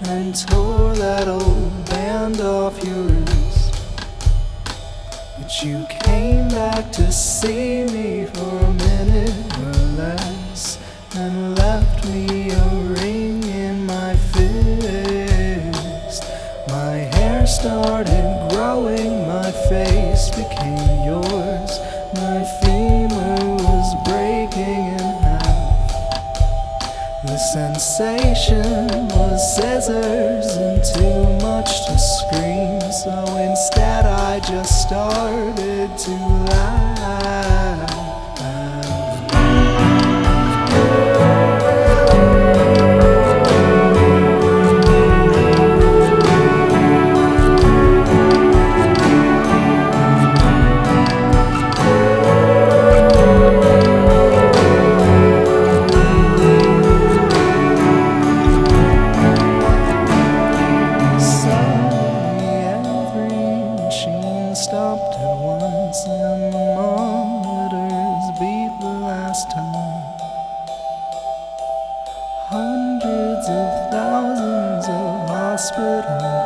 and tore that old band off yours. But you came back to see me for a minute or less, and left me a ring in my fist. My hair started growing, my face became yours. My femur was breaking in half. The sensation was scissors and too much to scream, so instead I just started to laugh. Stopped at once and the monitors beat the last time. Hundreds of thousands of hospitals